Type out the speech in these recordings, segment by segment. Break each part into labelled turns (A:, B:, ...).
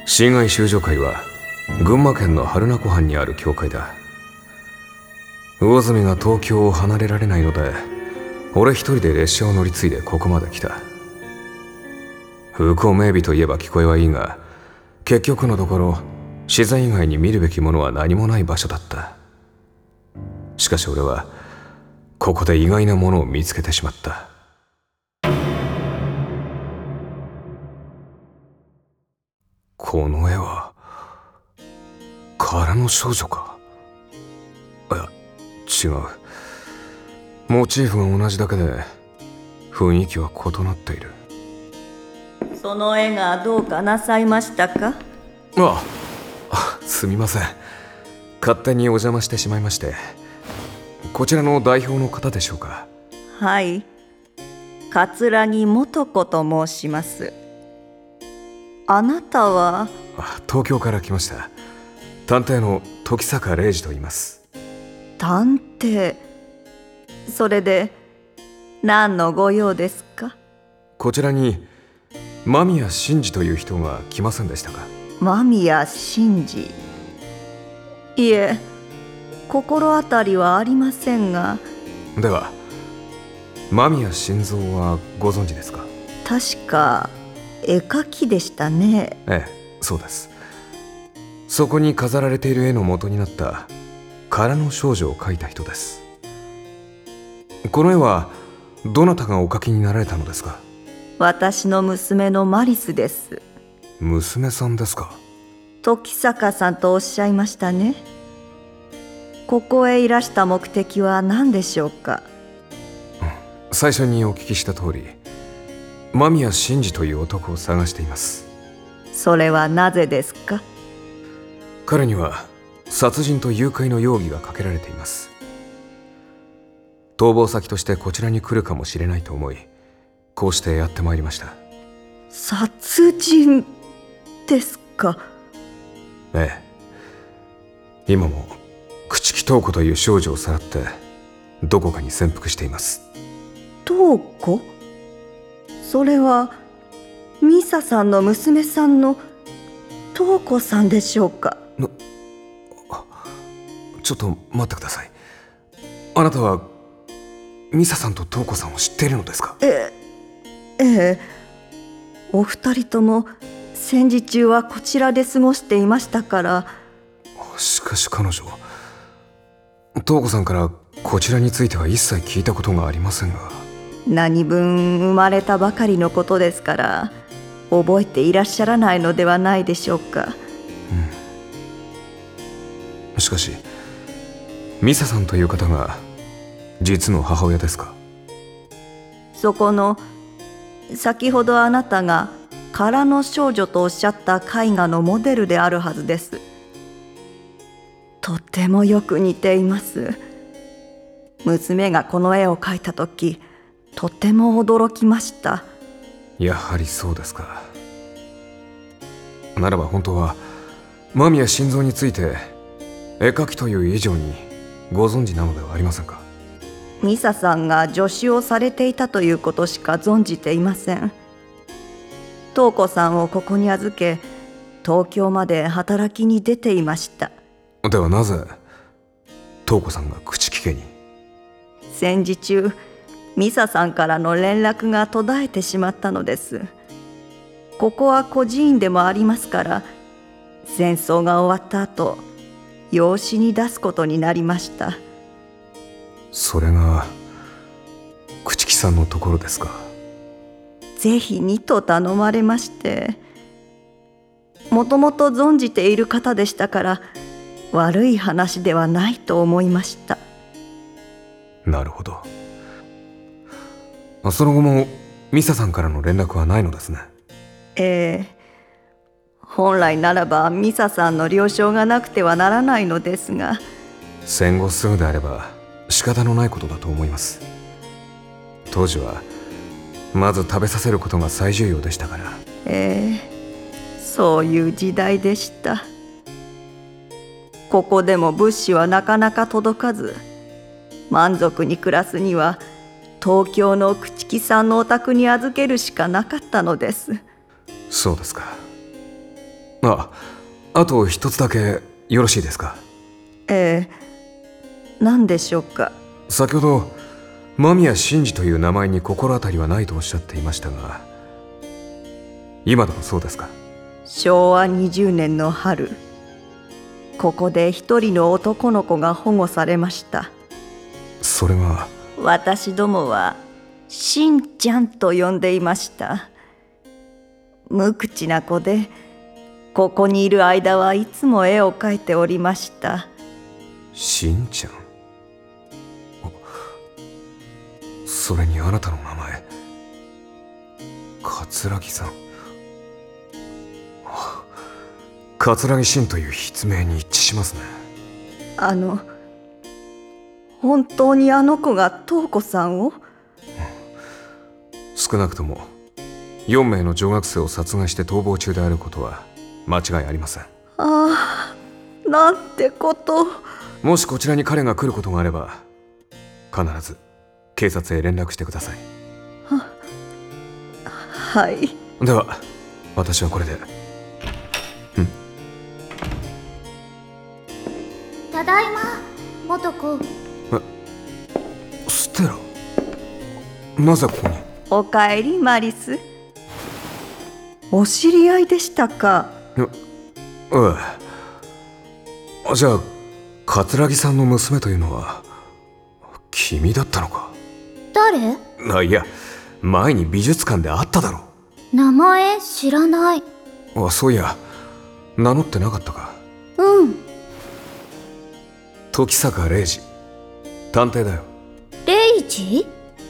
A: 侵害修女会は群馬県の榛名湖畔にある教会だ。魚住が東京を離れられないので、俺一人で列車を乗り継いでここまで来た。風光明媚といえば聞こえはいいが、結局のところ自然以外に見るべきものは何もない場所だった。しかし俺はここで意外なものを見つけてしまった。この絵は空の少女か。いや違う。モチーフが同じだけで雰囲気は異なっている。
B: その絵がどうかなさいましたか？
A: すみません。勝手にお邪魔してしまいまして。こちらの代表の方でしょうか？
B: はい、桂木素子と申します。あなたは？
A: 東京から来ました。探偵の時坂礼二と言います。
B: 探偵？それで何のご用ですか？
A: こちらに間宮真司という人が来ませんでしたか？
B: 間宮真司？いえ、心当たりはありませんが。
A: では間宮真三はご存知ですか？
B: 確か絵描きでしたね。
A: ええ、そうです。そこに飾られている絵の元になった空の少女を描いた人です。この絵はどなたがお描きになられたのですか？
B: 私の娘のマリスです。
A: 娘さんですか？
B: 時坂さんとおっしゃいましたね。ここへいらした目的は何でしょうか？
A: 最初にお聞きした通り、間宮真司という男を探しています。
B: それはなぜですか？
A: 彼には殺人と誘拐の容疑がかけられています。逃亡先としてこちらに来るかもしれないと思い、こうしてやってまいりました。
B: 殺人ですか？
A: ええ、今も朽木塔子という少女をさらってどこかに潜伏しています。
B: 塔子？それはミサさんの娘さんの塔子さんでしょうか？
A: ちょっと待ってください。あなたはミサさんと塔子さんを知っているのですか？
B: ええ、お二人とも戦時中はこちらで過ごしていましたから。
A: しかし彼女、塔子さんからこちらについては一切聞いたことがありませんが。
B: 何分生まれたばかりのことですから覚えていらっしゃらないのではないでしょうか。
A: しかしミサさんという方が実の母親ですか？
B: そこの先ほどあなたが空の少女とおっしゃった絵画のモデルであるはずです。とてもよく似ています。娘がこの絵を描いたときとても驚きました。
A: やはりそうですか。ならば本当は間宮真三について絵描きという以上にご存知なのではありませんか？
B: ミサさんが助手をされていたということしか存じていません。塔子さんをここに預け東京まで働きに出ていました。
A: ではなぜ塔子さんが朽木家に？
B: 戦時中ミサさんからの連絡が途絶えてしまったのです。ここは孤児院でもありますから戦争が終わった後養子に出すことになりました。
A: それが朽木さんのところですか？
B: ぜひにと頼まれまして、もともと存じている方でしたから悪い話ではないと思いました。
A: なるほど。その後もミサさんからの連絡はないのですね。
B: ええ、本来ならばミサさんの了承がなくてはならないのですが。
A: 戦後すぐであれば仕方のないことだと思います。当時はまず食べさせることが最重要でしたから。
B: ええ、そういう時代でした。ここでも物資はなかなか届かず、満足に暮らすには東京の朽木さんのお宅に預けるしかなかったのです。
A: そうですか。 あと一つだけよろしいですか？
B: 何でしょうか？
A: 先ほど間宮真司という名前に心当たりはないとおっしゃっていましたが、今でもそうですか？
B: 昭和20年の春、ここで一人の男の子が保護されました。
A: それは
B: 私どもはしんちゃんと呼んでいました。無口な子で、ここにいる間はいつも絵を描いておりました。
A: しんちゃん。それにあなたの名前、桂木さん。桂木真という筆名に一致しますね。
B: 本当にあの子が瞳子さんを？
A: 少なくとも4名の女学生を殺害して逃亡中であることは間違いありません。
B: ああ、なんてこと。
A: もしこちらに彼が来ることがあれば、必ず警察へ連絡してください。
B: はい。
A: では私はこれで。
C: ただいま、元子。
A: ステラ、なぜここに？
B: おかえりマリス。お知り合いでしたか？
A: じゃあ桂木さんの娘というのは君だったのか？
C: 誰？
A: いや、前に美術館で会っただろ。
C: 名前知らない。
A: そういや、名乗ってなかったか？
C: うん。
A: 時坂礼二、探偵だよ。
C: レイジ？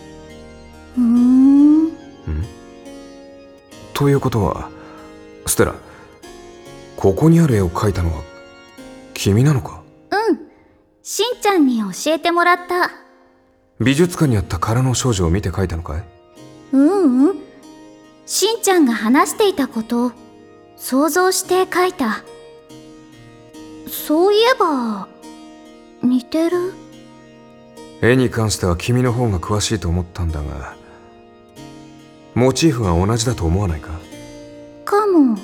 A: ということはステラ、ここにある絵を描いたのは君なのか？
C: うん、しんちゃんに教えてもらった。
A: 美術館にあった空の少女を見て描いたのかい？
C: しんちゃんが話していたことを想像して描いた。そういえば似てる。
A: 絵に関しては君の方が詳しいと思ったんだが、モチーフが同じだと思わないか？
C: かも。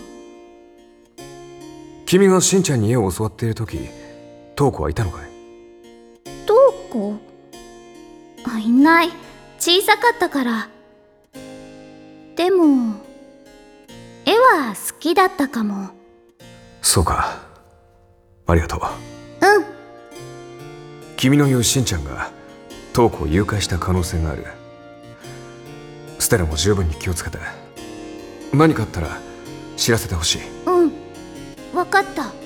A: 君がしんちゃんに絵を教わっている時、瞳子はいたのかい？
C: 瞳子？いない。小さかったから。でも絵は好きだったかも。
A: そうか、ありがとう。君の言うしんちゃんが瞳子を誘拐した可能性がある。ステラも十分に気をつけて、何かあったら知らせてほしい。
C: わかった。